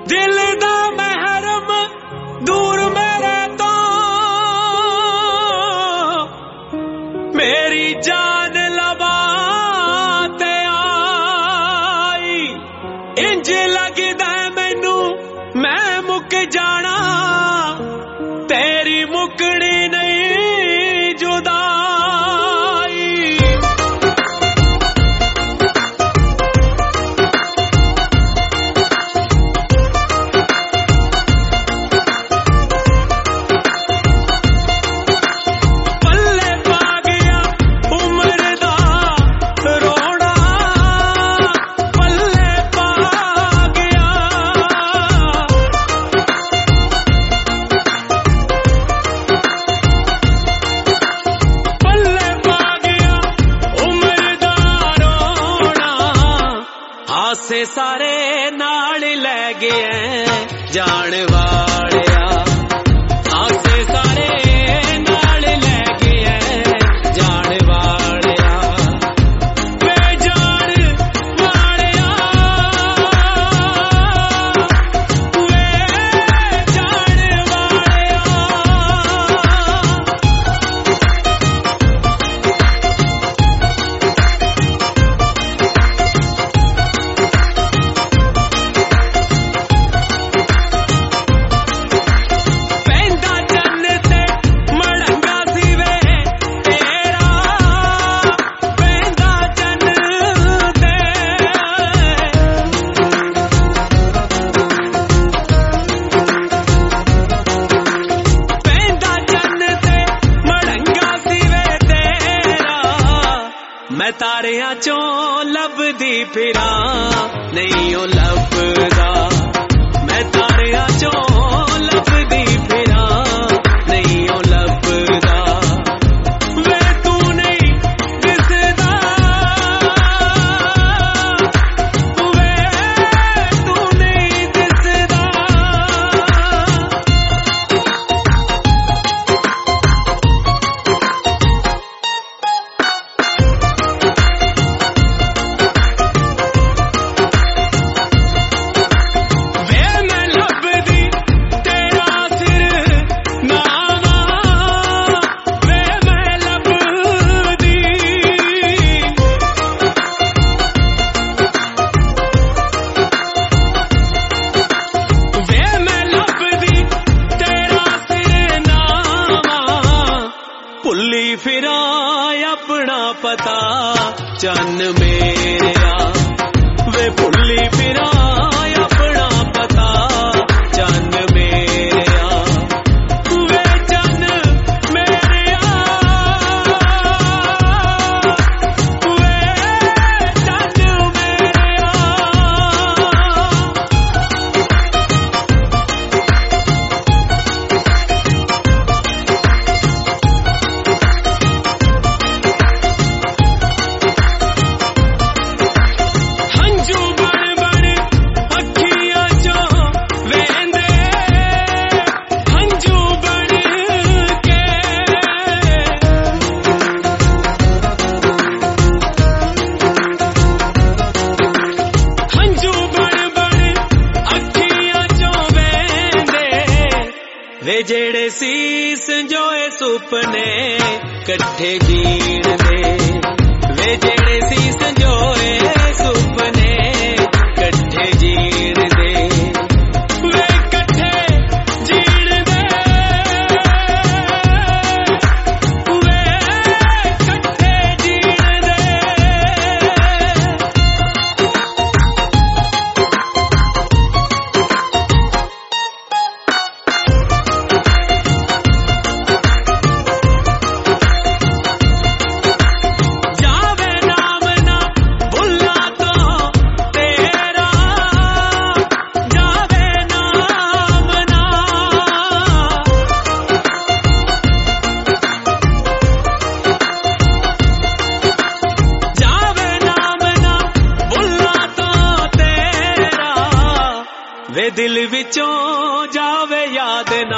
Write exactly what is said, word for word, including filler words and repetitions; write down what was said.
दिल दा महरम दूर मेरे तो मेरी जान लबाते आई इंज लगदा मैनू मैं मुक जाना तेरी मुकड़ी नहीं जुदाई। पल्ले पा गया उम्र दा रोना पल्ले पा गया पल्ले पा गया उम्र दा रोना हासे सारे नाल ले गए जान वालिया हासे सारे नाल ले गए जान वालिया वे जान वालिया वे जान वालिया। पैंदा चन्न ते मड़ंगा सी वे तेरा पैंदा चन्न ते पैंदा चन्न ते मड़ंगा सी वे तेरा मैं तारियां चों लभदी फिरां नहीं ओ लभदा मैं तारियां चों लभदी फिरां नहीं ओ लभदा वे तू नहीं दिसदा वे तू नहीं दिसदा। वे मैं लभदी तेरा सिर नावा वे मैं लभदी वे मैं लभदी तेरा सिर नावा भुल्ली फिरां अपना पता चन्न मेरा वे भुल्ली फिरां अपना पता चन्न मेरा वे चन्न मेरा वे चन्न मेरा। हंजू बन बन अखियां चों वेंदे हंजू बन के हंजू बन बन अखियां चों वेंदे वे जेड़े सी संजोए सुपने कट्ठे जीण दे वे जेड़े सी संजोए सुपने कट्ठे जीण दे वे कट्ठे जीण दे वे कट्ठे जीण दे। जावे नाम ना भुल्ला तो तेरा जावे नाम ना जावे नाम ना भुल्ला तो तेरा वे दिल विचों जावे याद ना